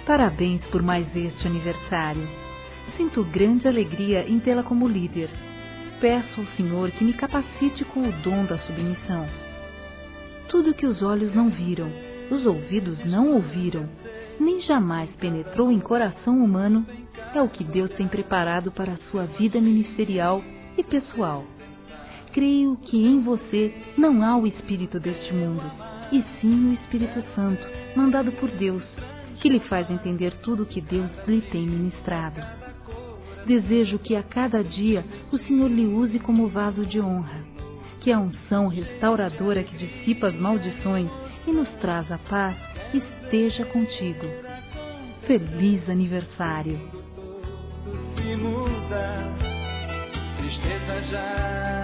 Parabéns por mais este aniversário. Sinto grande alegria em tê-la como líder. Peço ao Senhor que me capacite com o dom da submissão. Tudo que os olhos não viram, os ouvidos não ouviram, nem jamais penetrou em coração humano, é o que Deus tem preparado para a sua vida ministerial e pessoal. Creio que em você não há o espírito deste mundo, e sim o Espírito Santo, mandado por Deus, que lhe faz entender tudo o que Deus lhe tem ministrado. Desejo que a cada dia o Senhor lhe use como vaso de honra, que a unção restauradora que dissipa as maldições e nos traz a paz esteja contigo. Feliz aniversário! Se muda, tristeza já